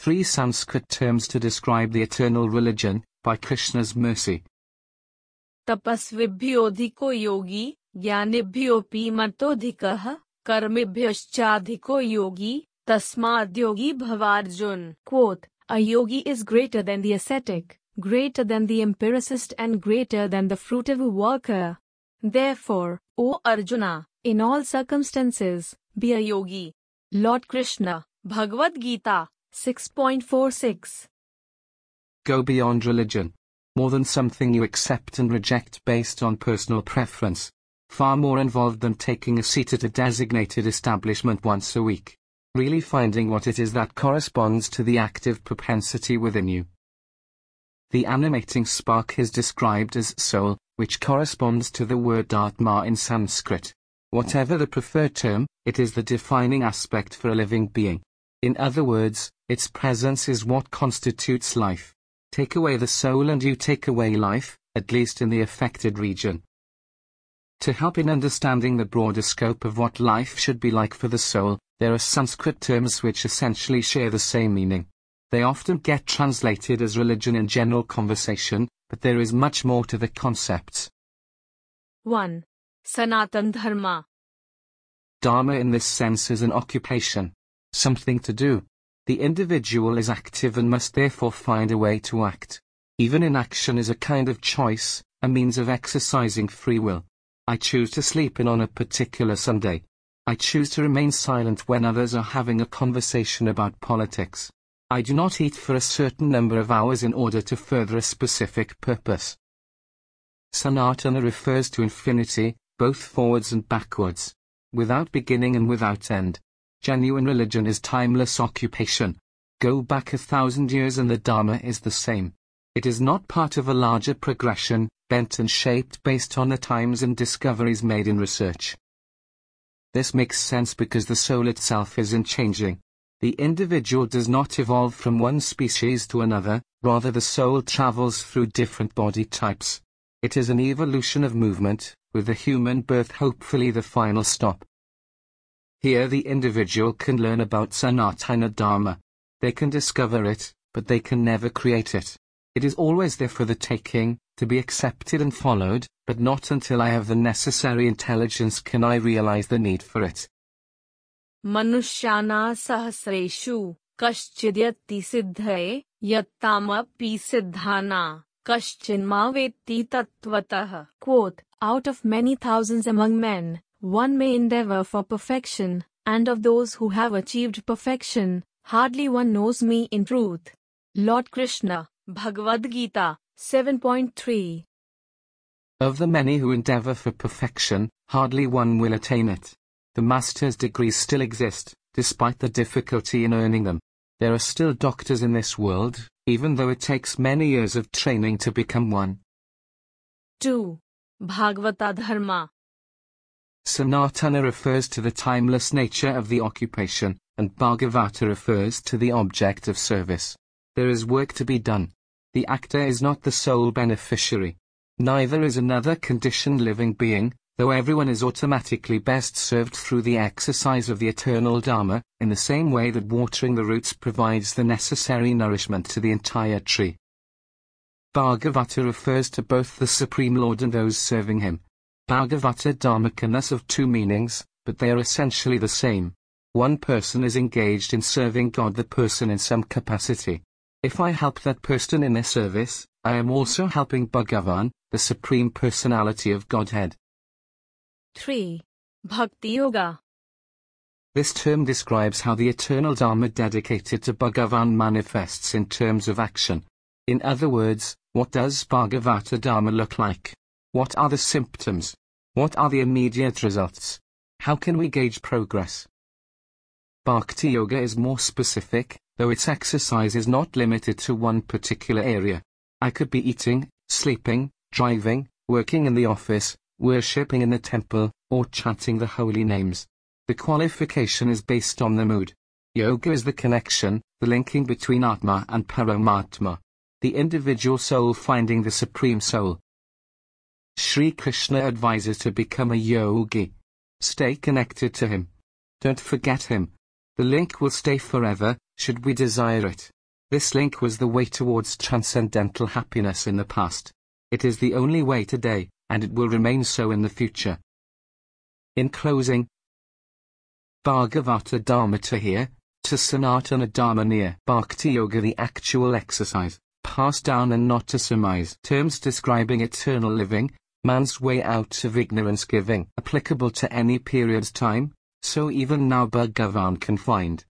3 Sanskrit terms to describe the eternal religion, by Krishna's mercy. तपस्विभ्योऽधिको Yogi ज्ञानिभ्योऽपि मतोऽधिकः कर्मिभ्यश्चाधिको Yogi तस्माद्योगी भवार्जुन. Quote, a yogi is greater than the ascetic, greater than the empiricist and greater than the fruitive worker. Therefore, O Arjuna, in all circumstances, be a yogi. Lord Krishna, Bhagavad Gita, 6.46. Go beyond religion. More than something you accept and reject based on personal preference. Far more involved than taking a seat at a designated establishment once a week. Really finding what it is that corresponds to the active propensity within you. The animating spark is described as soul, which corresponds to the word Atma in Sanskrit. Whatever the preferred term, it is the defining aspect for a living being. In other words, its presence is what constitutes life. Take away the soul and you take away life, at least in the affected region. To help in understanding the broader scope of what life should be like for the soul, there are Sanskrit terms which essentially share the same meaning. They often get translated as religion in general conversation, but there is much more to the concepts. 1. Sanatan Dharma. Dharma in this sense is an occupation. Something to do. The individual is active and must therefore find a way to act. Even inaction is a kind of choice, a means of exercising free will. I choose to sleep in on a particular Sunday. I choose to remain silent when others are having a conversation about politics. I do not eat for a certain number of hours in order to further a specific purpose. Sanatana refers to infinity, both forwards and backwards, without beginning and without end. Genuine religion is timeless occupation. Go back 1,000 years and the Dharma is the same. It is not part of a larger progression, bent and shaped based on the times and discoveries made in research. This makes sense because the soul itself is unchanging. The individual does not evolve from one species to another, rather the soul travels through different body types. It is an evolution of movement, with the human birth hopefully the final stop. Here the individual can learn about Sanatana Dharma. They can discover it, but they can never create it. It is always there for the taking, to be accepted and followed, but not until I have the necessary intelligence can I realize the need for it. Manushyana sahasreshu kaschidyati siddhaye yattamapi siddhana kaschinma vetti tattvatah. Quote, out of many thousands among men, one may endeavor for perfection, and of those who have achieved perfection, hardly one knows me in truth. Lord Krishna, Bhagavad Gita, 7.3. Of the many who endeavor for perfection, hardly one will attain it. The master's degrees still exist, despite the difficulty in earning them. There are still doctors in this world, even though it takes many years of training to become one. 2. Bhagavata Dharma. Sanatana refers to the timeless nature of the occupation, and Bhagavata refers to the object of service. There is work to be done. The actor is not the sole beneficiary. Neither is another conditioned living being, though everyone is automatically best served through the exercise of the eternal Dharma, in the same way that watering the roots provides the necessary nourishment to the entire tree. Bhagavata refers to both the Supreme Lord and those serving him. Bhagavata Dharma can thus have two meanings, but they are essentially the same. One person is engaged in serving God, the person in some capacity. If I help that person in their service, I am also helping Bhagavan, the Supreme Personality of Godhead. 3. Bhakti Yoga. This term describes how the eternal Dharma dedicated to Bhagavan manifests in terms of action. In other words, what does Bhagavata Dharma look like? What are the symptoms? What are the immediate results? How can we gauge progress? Bhakti Yoga is more specific, though its exercise is not limited to one particular area. I could be eating, sleeping, driving, working in the office, worshipping in the temple, or chanting the holy names. The qualification is based on the mood. Yoga is the connection, the linking between Atma and Paramatma. The individual soul finding the Supreme Soul. Sri Krishna advises to become a yogi. Stay connected to him. Don't forget him. The link will stay forever, should we desire it. This link was the way towards transcendental happiness in the past. It is the only way today, and it will remain so in the future. In closing, Bhagavata Dharmata here, to Sanatana Dharma near. Bhakti Yoga, the actual exercise, passed down and not to surmise. Terms describing eternal living, man's way out of ignorance giving. Applicable to any period's time, so even now Bhagavan can find.